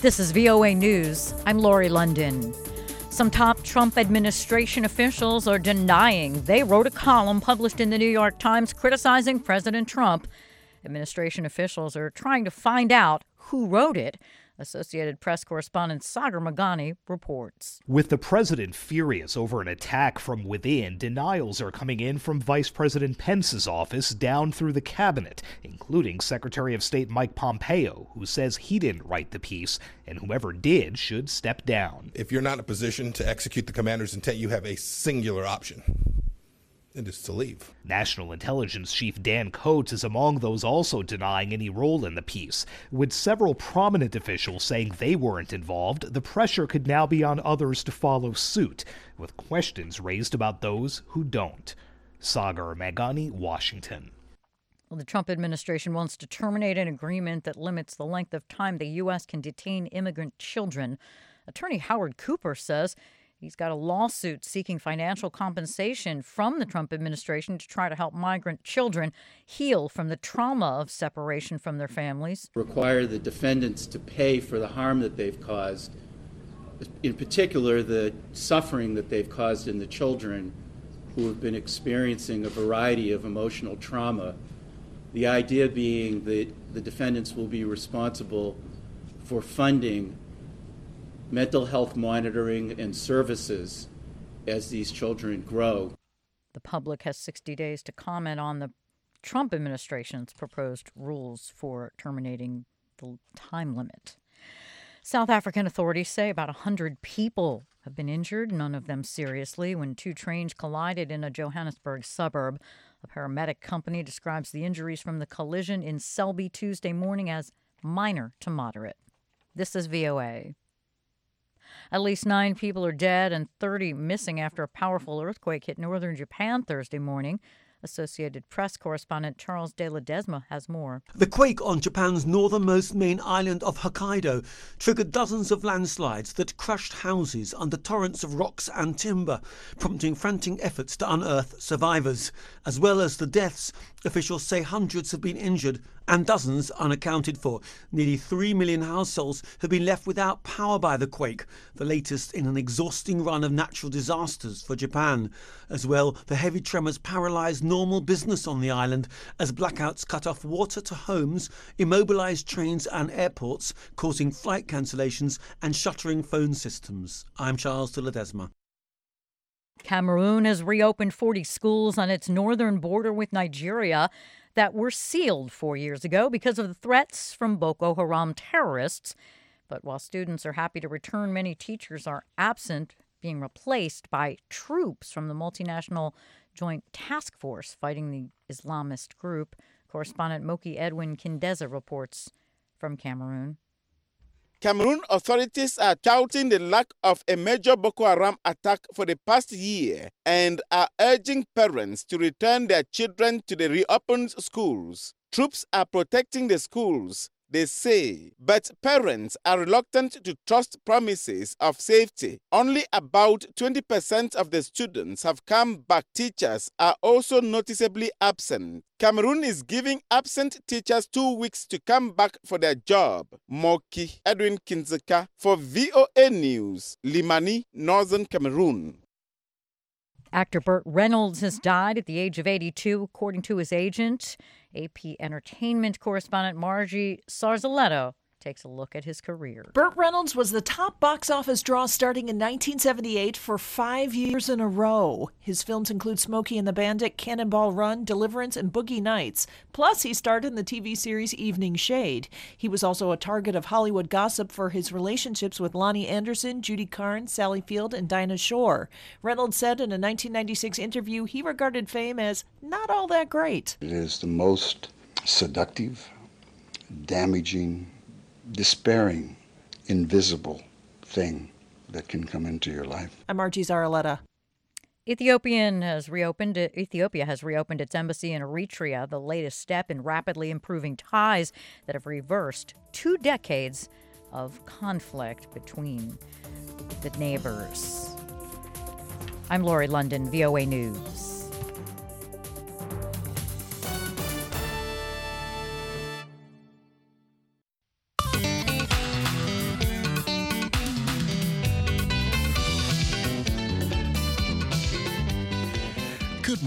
This is VOA News. I'm Lori London. Some top Trump administration officials are denying they wrote a column published in the New York Times criticizing President Trump. Administration officials are trying to find out who wrote it. Associated Press correspondent Sagar Meghani reports. With the president furious over an attack from within, denials are coming in from Vice President Pence's office down through the cabinet, including Secretary of State Mike Pompeo, who says he didn't write the piece, and whoever did should step down. If you're not in a position to execute the commander's intent, you have a singular option. It is to leave. National Intelligence Chief Dan Coats is among those also denying any role in the piece. With several prominent officials saying they weren't involved, the pressure could now be on others to follow suit, with questions raised about those who don't. Sagar Meghani, Washington. Well, the Trump administration wants to terminate an agreement that limits the length of time the U.S. can detain immigrant children. Attorney Howard Cooper says he's got a lawsuit seeking financial compensation from the Trump administration to try to help migrant children heal from the trauma of separation from their families. Require the defendants to pay for the harm that they've caused, in particular the suffering that they've caused in the children who have been experiencing a variety of emotional trauma. The idea being that the defendants will be responsible for funding mental health monitoring and services as these children grow. The public has 60 days to comment on the Trump administration's proposed rules for terminating the time limit. South African authorities say about 100 people have been injured, none of them seriously, when two trains collided in a Johannesburg suburb. A paramedic company describes the injuries from the collision in Selby Tuesday morning as minor to moderate. This is VOA. At least 9 people are dead and 30 missing after a powerful earthquake hit northern Japan Thursday morning. Associated Press correspondent Charles De Ledesma has more. The quake on Japan's northernmost main island of Hokkaido triggered dozens of landslides that crushed houses under torrents of rocks and timber, prompting frantic efforts to unearth survivors. As well as the deaths, officials say hundreds have been injured and dozens unaccounted for. Nearly 3 million households have been left without power by the quake, the latest in an exhausting run of natural disasters for Japan. As well, the heavy tremors paralysed normal business on the island as blackouts cut off water to homes, immobilised trains and airports, causing flight cancellations and shuttering phone systems. I'm Charles de Ledesma. Cameroon has reopened 40 schools on its northern border with Nigeria that were sealed 4 years ago because of the threats from Boko Haram terrorists. But while students are happy to return, many teachers are absent, being replaced by troops from the multinational Joint Task Force fighting the Islamist group. Correspondent Moki Edwin Kindeza reports from Cameroon. Cameroon authorities are touting the lack of a major Boko Haram attack for the past year and are urging parents to return their children to the reopened schools. Troops are protecting the schools, they say, but parents are reluctant to trust promises of safety. Only about 20% of the students have come back. Teachers are also noticeably absent. Cameroon is giving absent teachers 2 weeks to come back for their job. Moki Edwin Kinzeka for VOA News, Limani, Northern Cameroon. Actor Burt Reynolds has died at the age of 82, according to his agent. AP Entertainment correspondent Margie Sarzaletto takes a look at his career. Burt Reynolds was the top box office draw starting in 1978 for 5 years in a row. His films include Smokey and the Bandit, Cannonball Run, Deliverance, and Boogie Nights. Plus, he starred in the TV series Evening Shade. He was also a target of Hollywood gossip for his relationships with Lonnie Anderson, Judy Carnes, Sally Field, and Dinah Shore. Reynolds said in a 1996 interview he regarded fame as not all that great. It is the most seductive, damaging, despairing, invisible thing that can come into your life. I'm Margie Zaraletta. Ethiopia has reopened its embassy in Eritrea, the latest step in rapidly improving ties that have reversed 2 decades of conflict between the neighbors. I'm Lori London, VOA News.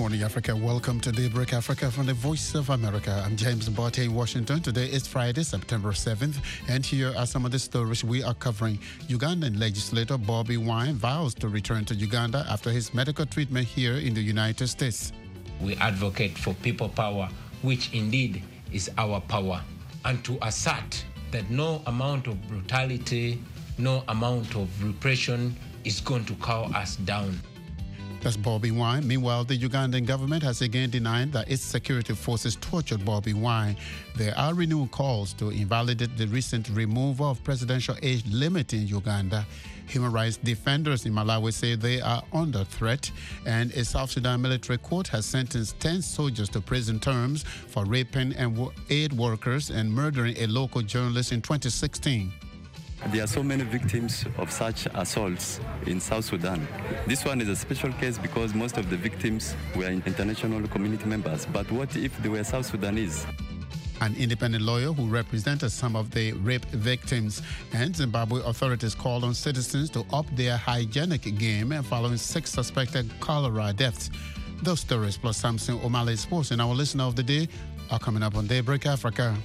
morning, Africa. Welcome to Daybreak Africa from the Voice of America. I'm James Mbote in Washington. Today is Friday, September 7th, and here are some of the stories we are covering. Ugandan legislator Bobi Wine vows to return to Uganda after his medical treatment here in the United States. We advocate for people power, which indeed is our power, and to assert that no amount of brutality, no amount of repression is going to cow us down. That's Bobi Wine. Meanwhile, the Ugandan government has again denied that its security forces tortured Bobi Wine. There are renewed calls to invalidate the recent removal of presidential age limit in Uganda. Human rights defenders in Malawi say they are under threat, and a South Sudan military court has sentenced 10 soldiers to prison terms for raping and aid workers and murdering a local journalist in 2016. There are so many victims of such assaults in South Sudan. This one is a special case because most of the victims were international community members. But what if they were South Sudanese? An independent lawyer who represented some of the rape victims, and Zimbabwe authorities called on citizens to up their hygienic game following 6 suspected cholera deaths. Those stories plus Samson O'Malley Sports and our listener of the day are coming up on Daybreak Africa.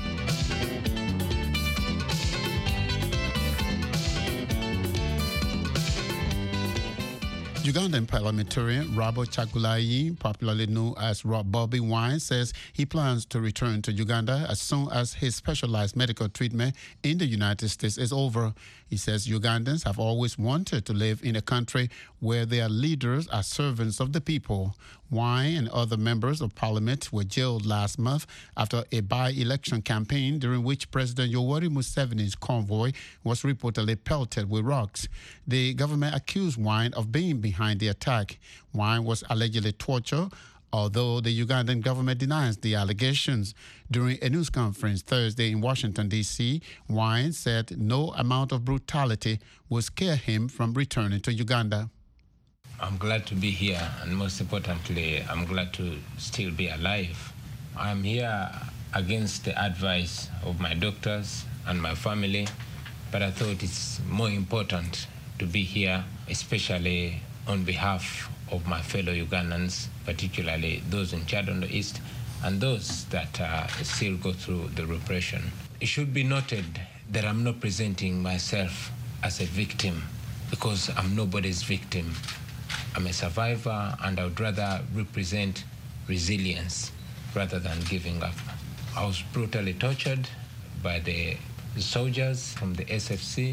Ugandan parliamentarian Robert Kyagulanyi, popularly known as Bobi Wine, says he plans to return to Uganda as soon as his specialized medical treatment in the United States is over. He says Ugandans have always wanted to live in a country where their leaders are servants of the people. Wine and other members of parliament were jailed last month after a by-election campaign during which President Yoweri Museveni's convoy was reportedly pelted with rocks. The government accused Wine of being behind the attack. Wine was allegedly tortured, although the Ugandan government denies the allegations. During a news conference Thursday in Washington, D.C., Wine said no amount of brutality will scare him from returning to Uganda. I'm glad to be here, and most importantly, I'm glad to still be alive. I'm here against the advice of my doctors and my family, but I thought it's more important to be here, especially on behalf of my fellow Ugandans, particularly those in Chad on the East and those that still go through the repression. It should be noted that I'm not presenting myself as a victim, because I'm nobody's victim. I'm a survivor, and I would rather represent resilience rather than giving up. I was brutally tortured by the soldiers from the SFC,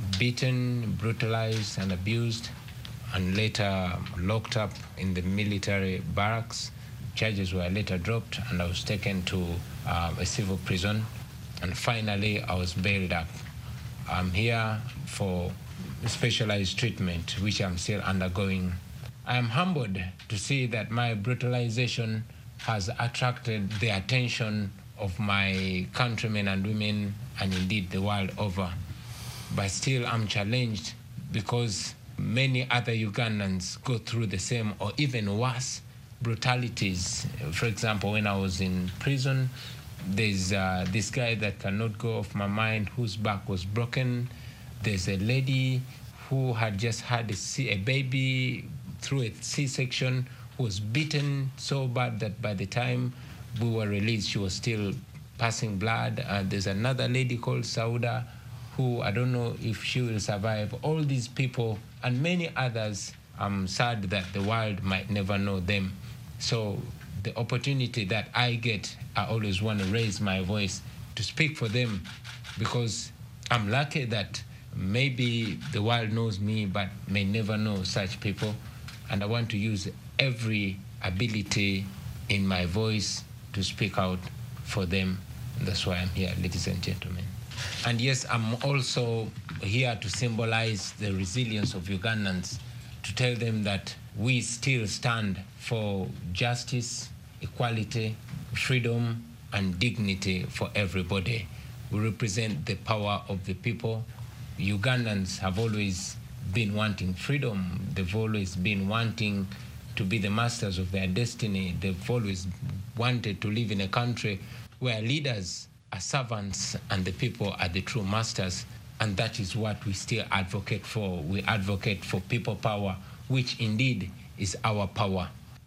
beaten, brutalized, and abused, and later locked up in the military barracks. Charges were later dropped, and I was taken to a civil prison, and finally I was bailed up. I'm here for specialized treatment, which I'm still undergoing. I am humbled to see that my brutalization has attracted the attention of my countrymen and women, and indeed the world over. But still I'm challenged because many other Ugandans go through the same or even worse brutalities. For example, when I was in prison, there's this guy that cannot go off my mind, whose back was broken. There's a lady who had just had a baby through a C-section, who was beaten so bad that by the time we were released, she was still passing blood. There's another lady called Sauda, who I don't know if she will survive. All these people and many others, I'm sad that the world might never know them. So the opportunity that I get, I always want to raise my voice to speak for them, because I'm lucky that maybe the world knows me but may never know such people. And I want to use every ability in my voice to speak out for them. And that's why I'm here, ladies and gentlemen. And yes, I'm also here to symbolize the resilience of Ugandans, to tell them that we still stand for justice, equality, freedom, and dignity for everybody. We represent the power of the people. Ugandans have always been wanting freedom. They've always been wanting to be the masters of their destiny. They've always wanted to live in a country where leaders are servants and the people are the true masters. And that is what we still advocate for. We advocate for people power, which indeed is our power.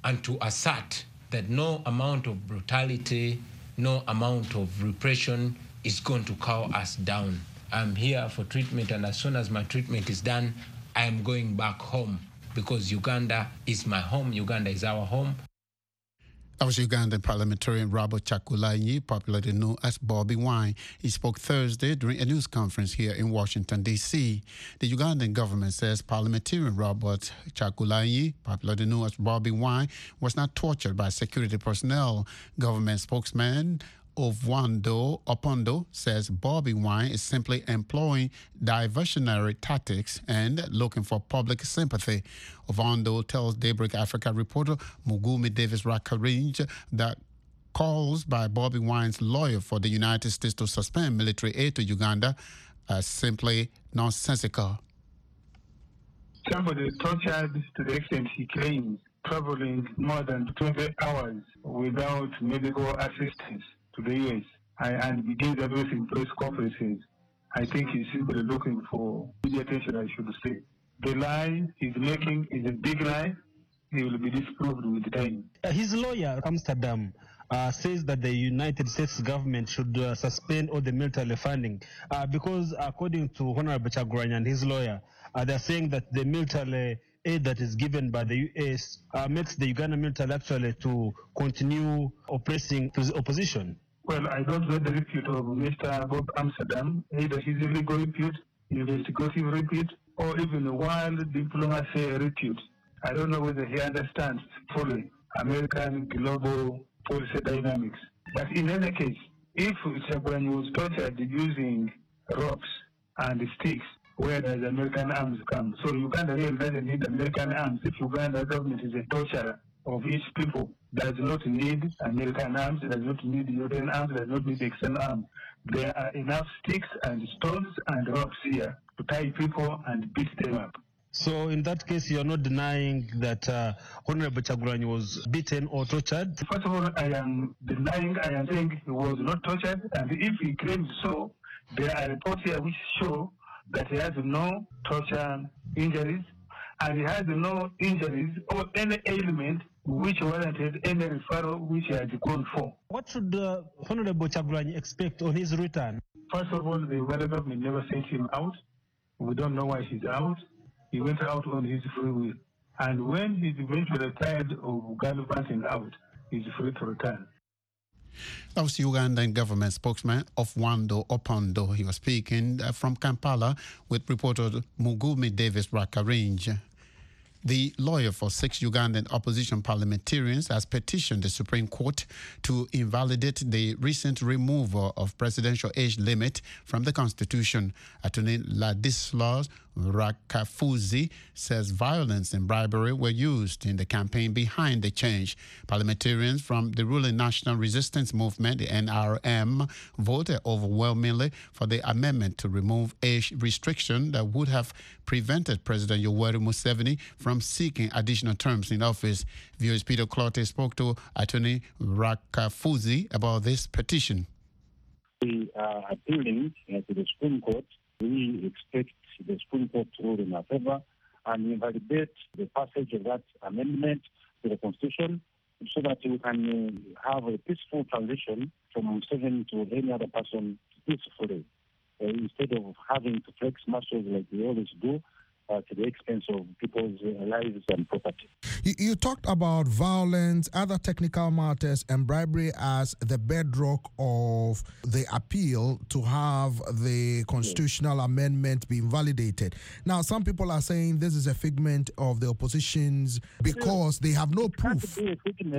and to assert that no amount of brutality, no amount of repression is going to cow us down. I'm here for treatment, and as soon as my treatment is done, I am going back home because Uganda is my home. Uganda is our home. That was Ugandan parliamentarian Robert Chagulanyi, popularly known as Bobby Wine. He spoke Thursday during a news conference here in Washington, D.C. The Ugandan government says parliamentarian Robert Chagulanyi, popularly known as Bobby Wine, was not tortured by security personnel. Government spokesman Ovando Opondo says Bobby Wine is simply employing diversionary tactics and looking for public sympathy. Ovando tells Daybreak Africa reporter Mugumi Davis Rakarinj that calls by Bobby Wine's lawyer for the United States to suspend military aid to Uganda are simply nonsensical. Somebody tortured to the extent he claims, traveling more than 20 hours without medical assistance to the U.S. and begins addressing press conferences. I think he's simply looking for media attention, I should say. The lie he's making is a big lie. He will be disproved with time. His lawyer, Amsterdam, says that the United States government should suspend all the military funding because according to Honorable Chagulanyi and his lawyer, they're saying that the military aid that is given by the U.S. Makes the Ugandan military actually to continue oppressing the opposition. Well, I don't know the repute of Mr. Bob Amsterdam, either his legal repute, investigative repute, or even a wild diplomacy repute. I don't know whether he understands fully American global policy dynamics. But in any case, if Chagulanyi was tortured using ropes and sticks, where does American arms come? So Uganda really doesn't need American arms. If Uganda government is a torturer of its people, does not need American arms, does not need European arms, does not need external arms. There are enough sticks and stones and ropes here to tie people and beat them up. So in that case, you're not denying that Honorable Chagulanyi was beaten or tortured? First of all, I am denying, I am saying he was not tortured, and if he claims so, there are reports here which show that he has no torture injuries, and he has no injuries or any ailment which warranted any referral which he had gone for. What should Honorable Chagulanyi expect on his return? First of all, the Uganda government never sent him out. We don't know why he's out. He went out on his free will. And when he's eventually tired of gallivanting out, he's free to return. That was the Ugandan government spokesman Ovando Opondo. He was speaking from Kampala with reporter Mugumi Davis Rakarinj. The lawyer for 6 Ugandan opposition parliamentarians has petitioned the Supreme Court to invalidate the recent removal of presidential age limit from the Constitution. Attorney Ladislaus Rakafuzi says violence and bribery were used in the campaign behind the change. Parliamentarians from the ruling National Resistance Movement, the NRM, voted overwhelmingly for the amendment to remove age restriction that would have prevented President Yoweri Museveni from seeking additional terms in office. VOA's Peter Clotte spoke to Attorney Rakafuzi about this petition. We are appealing to the Supreme Court. We expect the Supreme Court to rule in our favor and invalidate the passage of that amendment to the Constitution so that we can have a peaceful transition from Museveni to any other person peacefully, instead of having to flex muscles like we always do to the expense of people's lives and property. You talked about violence, other technical matters, and bribery as the bedrock of the appeal to have the constitutional amendment be invalidated. Now, some people are saying this is a figment of the opposition's because they have no proof. It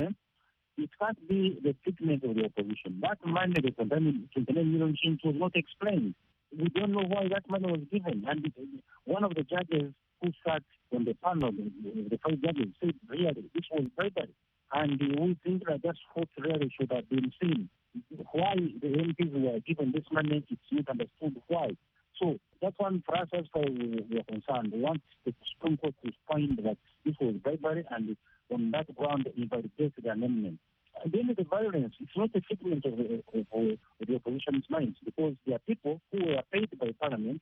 can't be the figment of the opposition. That money, the 29 million shillings, was not explained. We don't know why that money was given. And one of the judges who sat on the panel, the 5 judges, said really this was bribery. And we think that that's what really should have been seen. Why the MPs were given this money, it's not understood why. So that's one for us as far as we are concerned. We want the Supreme Court to find that this was bribery and on that ground invalidate the amendment. At the end of the violence, it's not a figment of the opposition's minds because there are people who were paid by Parliament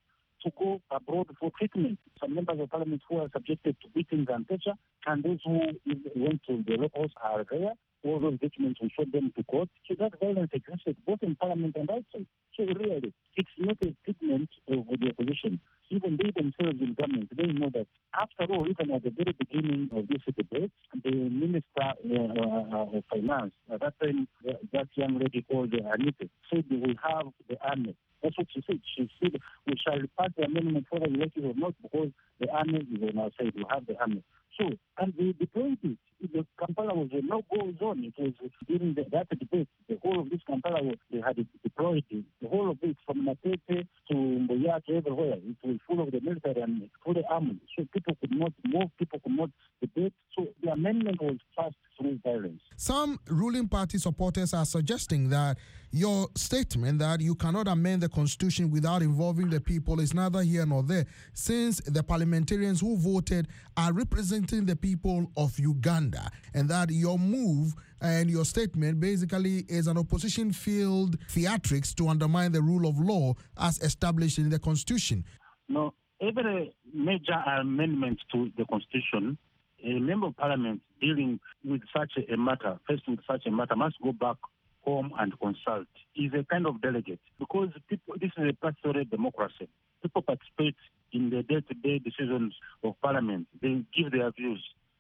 to go abroad for treatment. Some members of parliament who are subjected to beatings and torture, and those who went to the locals are there. All those documents will show them to court. So that violence existed both in parliament and outside. So really, it's not a statement of the opposition. Even they themselves in government, they know that after all, even at the very beginning of this debate, the Minister of Finance, at that time, that young lady called Anita, said we will have the army. That's what she said. She said we shall pass the amendment whether we like it or not because the army is on our side. We have the army. So, and they deployed it. The Kampala was a no-go zone. It was during that debate. The whole of this Kampala, they had it deployed. The whole of it, from Matete to Mboya to everywhere, it was full of the military and fully armed. So people could not move, people could not debate. So the amendment was passed through violence. Some ruling party supporters are suggesting that your statement that you cannot amend the constitution without involving the people is neither here nor there, since the parliamentarians who voted are representing the people of Uganda, and that your move and your statement basically is an opposition-filled theatrics to undermine the rule of law as established in the constitution. No, every major amendment to the constitution, a member of parliament dealing with such a matter, faced with such a matter, must go back home and consult. Is a kind of delegate because people, this is a pastoral democracy. People participate in the day-to-day decisions of parliament. They give their views.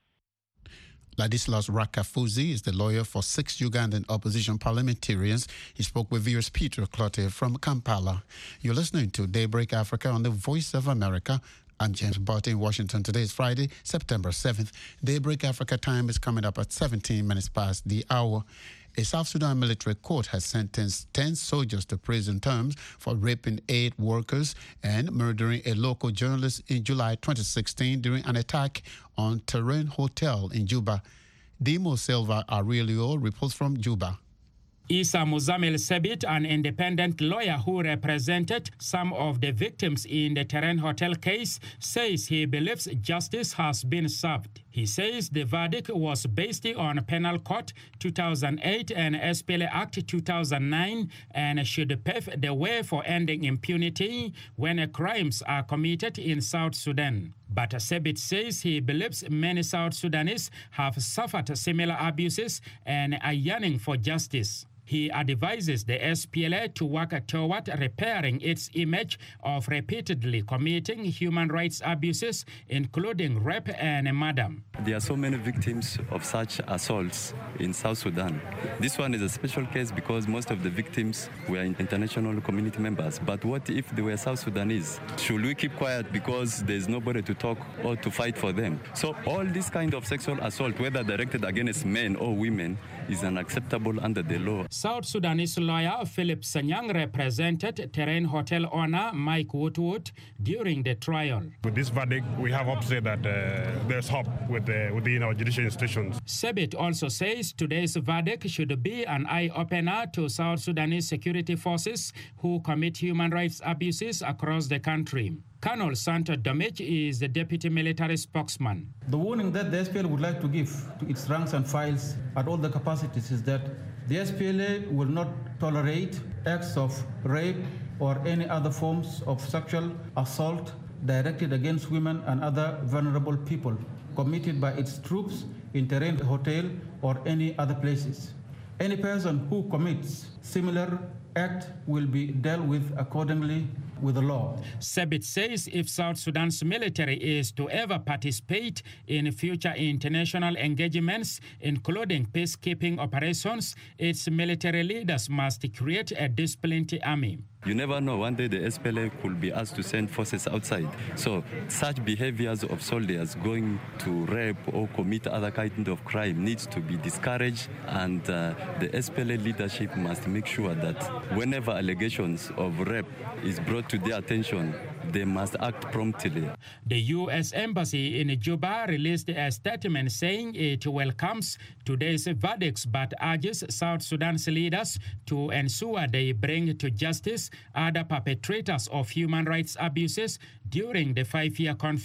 Ladislas Rakafuzi is the lawyer for 6 Ugandan opposition parliamentarians. He spoke with viewers Peter Clotte from Kampala. You're listening to Daybreak Africa on the Voice of America. I'm James Barty in Washington. Today is Friday, September 7th. Daybreak Africa time is coming up at 17 minutes past the hour. A South Sudan military court has sentenced 10 soldiers to prison terms for raping 8 workers and murdering a local journalist in July 2016 during an attack on Terrain Hotel in Juba. Dimo Silva Aurelio reports from Juba. Issa Muzamil Sebit, an independent lawyer who represented some of the victims in the Terrain Hotel case, says he believes justice has been served. He says the verdict was based on Penal Code 2008 and SPLA Act 2009 and should pave the way for ending impunity when crimes are committed in South Sudan. But Sebit says he believes many South Sudanese have suffered similar abuses and are yearning for justice. He advises the SPLA to work toward repairing its image of repeatedly committing human rights abuses, including rape and murder. There are so many victims of such assaults in South Sudan. This one is a special case because most of the victims were international community members. But what if they were South Sudanese? Should we keep quiet because there's nobody to talk or to fight for them? So all this kind of sexual assault, whether directed against men or women, is unacceptable under the law. South Sudanese lawyer Philip Sanyang represented Terrain Hotel owner Mike Woodwood during the trial. With this verdict, we have hope to say that there's hope within our judicial institutions. Sebit also says today's verdict should be an eye-opener to South Sudanese security forces who commit human rights abuses across the country. Colonel Santo Domich is the deputy military spokesman. The warning that the SPLA would like to give to its ranks and files at all the capacities is that the SPLA will not tolerate acts of rape or any other forms of sexual assault directed against women and other vulnerable people committed by its troops in Terrain Hotel or any other places. Any person who commits similar act will be dealt with accordingly with the law. Sebit says if South Sudan's military is to ever participate in future international engagements, including peacekeeping operations, its military leaders must create a disciplined army. You never know, one day the SPLA could be asked to send forces outside. So such behaviors of soldiers going to rape or commit other kind of crime needs to be discouraged, and the SPLA leadership must make sure that whenever allegations of rape is brought to their attention, they must act promptly. The U.S. Embassy in Juba released a statement saying it welcomes today's verdicts but urges South Sudan's leaders to ensure they bring to justice other perpetrators of human rights abuses during the 5-year conflict.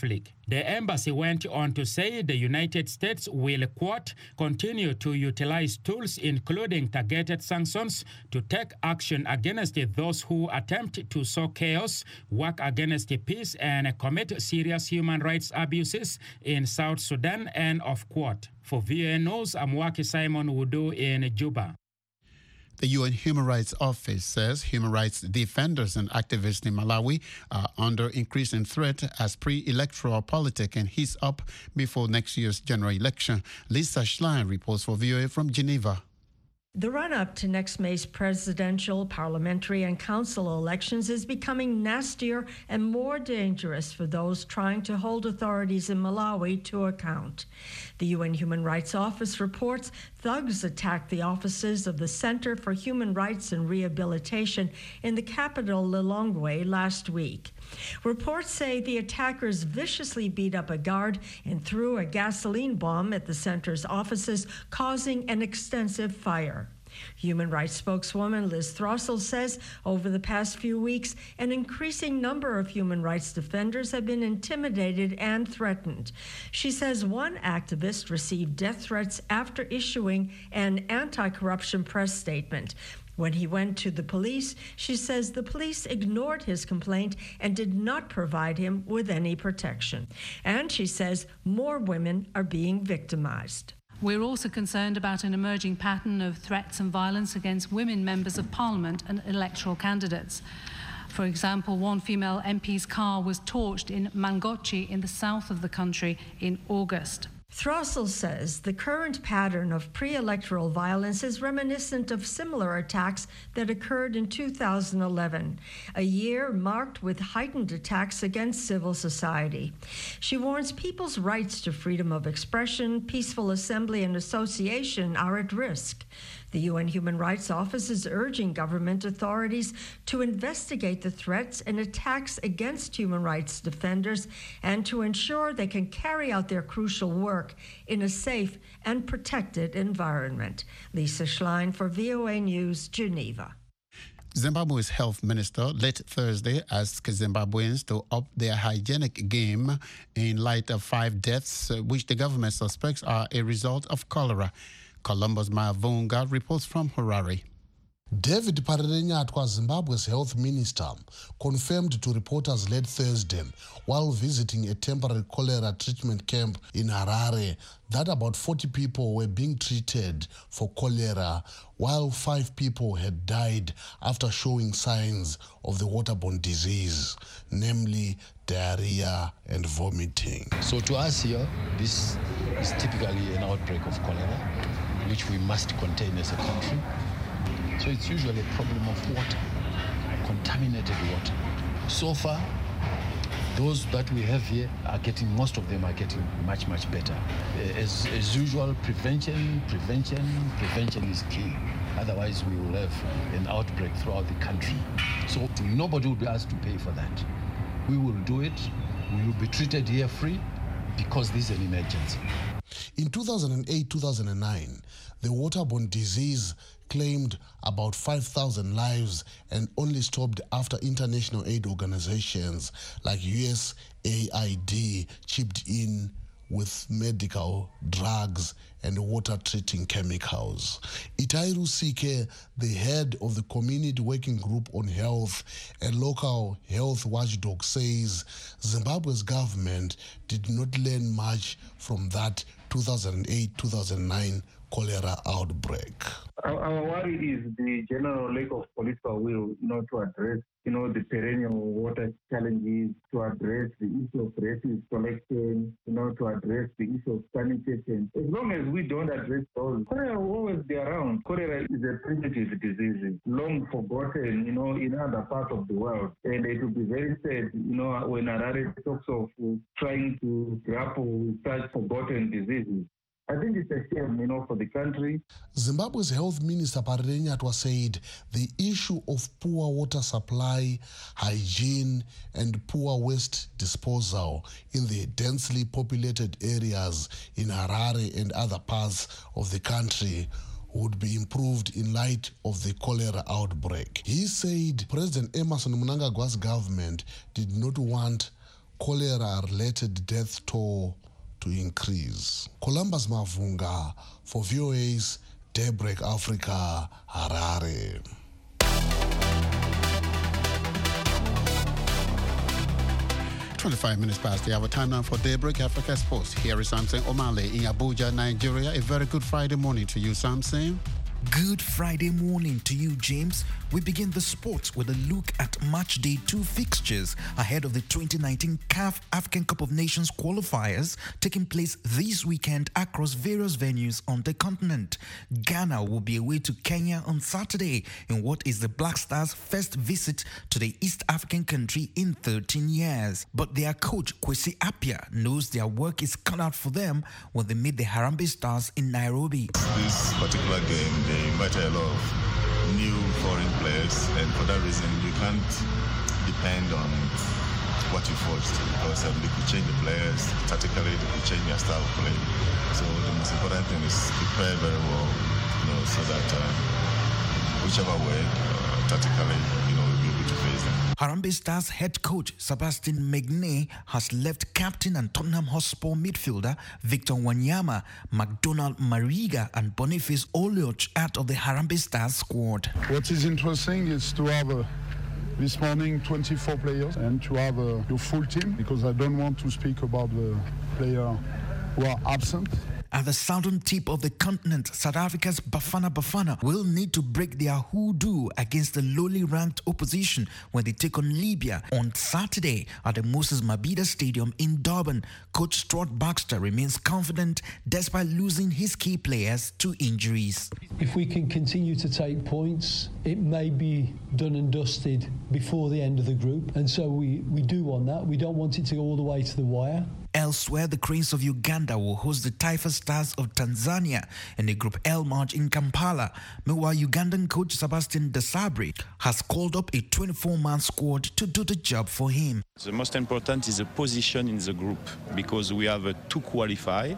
The embassy went on to say the United States will, quote, continue to utilize tools including targeted sanctions to take action against those who attempt to sow chaos, work against peace, and commit serious human rights abuses in South Sudan, end of quote. For VOA News, I'm Waki Simon Wudu in Juba. The UN Human Rights Office says human rights defenders and activists in Malawi are under increasing threat as pre-electoral politicking heats up before next year's general election. Lisa Schlein reports for VOA from Geneva. The run-up to next May's presidential, parliamentary, and council elections is becoming nastier and more dangerous for those trying to hold authorities in Malawi to account. The UN Human Rights Office reports thugs attacked the offices of the Center for Human Rights and Rehabilitation in the capital, Lilongwe, last week. Reports say the attackers viciously beat up a guard and threw a gasoline bomb at the center's offices, causing an extensive fire. Human rights spokeswoman Liz Throssell says over the past few weeks, an increasing number of human rights defenders have been intimidated and threatened. She says one activist received death threats after issuing an anti-corruption press statement. When he went to the police, she says the police ignored his complaint and did not provide him with any protection. And she says more women are being victimized. We're also concerned about an emerging pattern of threats and violence against women members of parliament and electoral candidates. For example, one female MP's car was torched in Mangochi in the south of the country in August. Throssell says the current pattern of pre-electoral violence is reminiscent of similar attacks that occurred in 2011, a year marked with heightened attacks against civil society. She warns people's rights to freedom of expression, peaceful assembly, and association are at risk. The UN Human Rights Office is urging government authorities to investigate the threats and attacks against human rights defenders and to ensure they can carry out their crucial work in a safe and protected environment. Lisa Schlein for VOA News, Geneva. Zimbabwe's health minister late Thursday asked Zimbabweans to up their hygienic game in light of 5 deaths, which the government suspects are a result of cholera. Columbus Mavunga reports from Harare. David Parerenyatwa, Zimbabwe's health minister, confirmed to reporters late Thursday while visiting a temporary cholera treatment camp in Harare that about 40 people were being treated for cholera, while 5 people had died after showing signs of the waterborne disease, namely diarrhea and vomiting. So to us here, this is typically an outbreak of cholera, which we must contain as a country. So it's usually a problem of water, contaminated water. So far, those that we have here are getting, most of them are getting much, much better. As usual, prevention is key. Otherwise, we will have an outbreak throughout the country. So nobody will be asked to pay for that. We will do it. We will be treated here free because this is an emergency. In 2008-2009, the waterborne disease claimed about 5,000 lives and only stopped after international aid organizations like USAID chipped in with medical, drugs, and water-treating chemicals. Itairu Sike, the head of the Community Working Group on Health and local health watchdog, says Zimbabwe's government did not learn much from that 2008-2009 cholera outbreak. Our worry is the general lack of political will, to address, the perennial water challenges, to address the issue of refuse collection, to address the issue of sanitation. As long as we don't address those, cholera will always be around. Cholera is a primitive disease, long forgotten, in other parts of the world. And it will be very sad, when Harare talks of trying to grapple with such forgotten diseases. I think it's a shame, for the country. Zimbabwe's health minister Parerenyatwa said the issue of poor water supply, hygiene, and poor waste disposal in the densely populated areas in Harare and other parts of the country would be improved in light of the cholera outbreak. He said President Emmerson Mnangagwa's government did not want cholera-related death toll to increase. Columbus Mavunga for VOA's Daybreak Africa, Harare. Minutes past the hour. Time now for Daybreak Africa Sports. Here is Samson Omale in Abuja, Nigeria. A very good Friday morning to you, Samson. Good Friday morning to you, James. We begin the sports with a look at match day 2 fixtures ahead of the 2019 CAF African Cup of Nations qualifiers taking place this weekend across various venues on the continent. Ghana will be away to Kenya on Saturday in what is the Black Stars' first visit to the East African country in 13 years. But their coach, Kwesi Appiah, knows their work is cut out for them when they meet the Harambee Stars in Nairobi. This particular game, they invited a lot of new foreign players, and for that reason you can't depend on what you've watched, because they could change the players tactically, they could change their style of play. So the most important thing is prepare very well, so that whichever way tactically, we'll be able to face them. Harambee Stars head coach Sebastian Megnay has left captain and Tottenham Hotspur midfielder Victor Wanyama, McDonald Mariga and Boniface Olioch out of the Harambee Stars squad. What is interesting is to have this morning 24 players and to have your full team, because I don't want to speak about the players who are absent. At the southern tip of the continent, South Africa's Bafana Bafana will need to break their hoodoo against the lowly ranked opposition when they take on Libya on Saturday at the Moses Mabhida Stadium in Durban. Coach Stuart Baxter remains confident despite losing his key players to injuries. If we can continue to take points, it may be done and dusted before the end of the group, and so we do want that. We don't want it to go all the way to the wire. Elsewhere, the Cranes of Uganda will host the Taifa Stars of Tanzania in the Group L match in Kampala. Meanwhile, Ugandan coach Sebastian Desabre has called up a 24-man squad to do the job for him. The most important is the position in the group, because we have to qualify,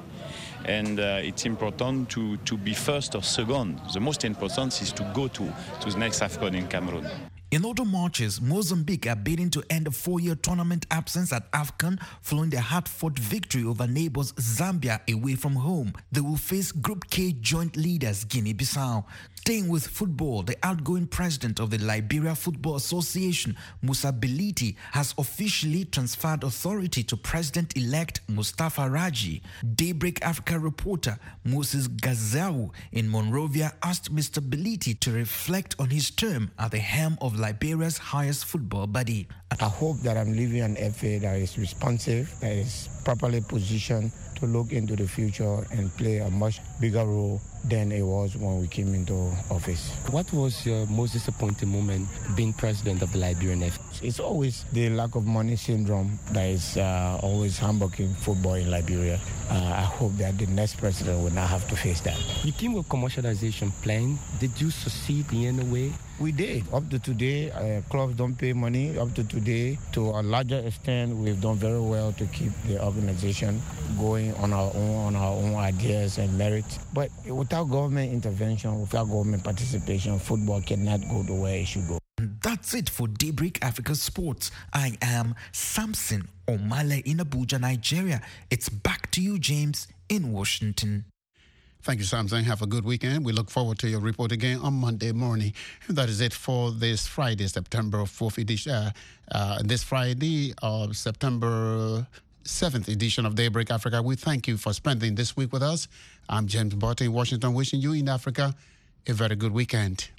and it's important to be first or second. The most important is to go to the next AFCON in Cameroon. In other matches, Mozambique are bidding to end a 4-year tournament absence at AFCON following their hard-fought victory over neighbors Zambia away from home. They will face Group K joint leaders Guinea-Bissau. Staying with football, the outgoing president of the Liberia Football Association, Musa Beliti, has officially transferred authority to President-elect Mustafa Raji. Daybreak Africa reporter Moses Gazau in Monrovia asked Mr. Beliti to reflect on his term at the helm of Liberia's highest football body. I hope that I'm leaving an FA that is responsive, that is properly positioned to look into the future and play a much bigger role than it was when we came into office. What was your most disappointing moment being president of the Liberian FA? It's always the lack of money syndrome that is always humbugging football in Liberia. I hope that the next president will not have to face that. You came with commercialization plan. Did you succeed in any way? We did. Up to today, clubs don't pay money. Up to today, to a larger extent, we've done very well to keep the organization going on our own ideas and merits. But without government intervention, without government participation, football cannot go the way it should go. That's it for Daybreak Africa Sports. I am Samson Omale in Abuja, Nigeria. It's back to you, James, in Washington. Thank you, Samson. Have a good weekend. We look forward to your report again on Monday morning. And that is it for this Friday, September 4th edition. This Friday, September 7th edition of Daybreak Africa. We thank you for spending this week with us. I'm James Botte in Washington, wishing you in Africa a very good weekend.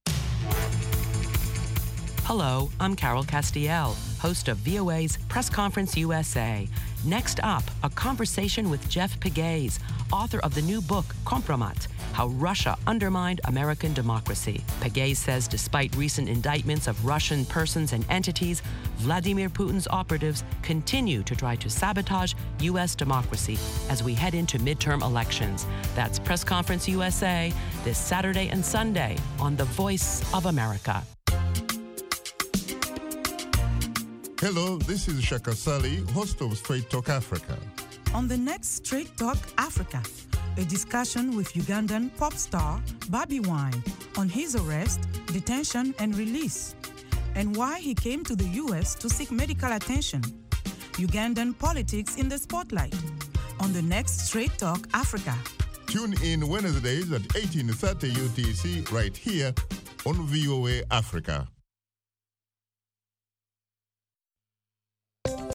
Hello, I'm Carol Castiel, host of VOA's Press Conference USA. Next up, a conversation with Jeff Pegues, author of the new book, Kompromat, How Russia Undermined American Democracy. Pegues says despite recent indictments of Russian persons and entities, Vladimir Putin's operatives continue to try to sabotage U.S. democracy as we head into midterm elections. That's Press Conference USA this Saturday and Sunday on The Voice of America. Hello, this is Shaka Sali, host of Straight Talk Africa. On the next Straight Talk Africa, a discussion with Ugandan pop star Bobi Wine on his arrest, detention, and release, and why he came to the U.S. to seek medical attention. Ugandan politics in the spotlight on the next Straight Talk Africa. Tune in Wednesdays at 18:30 UTC right here on VOA Africa.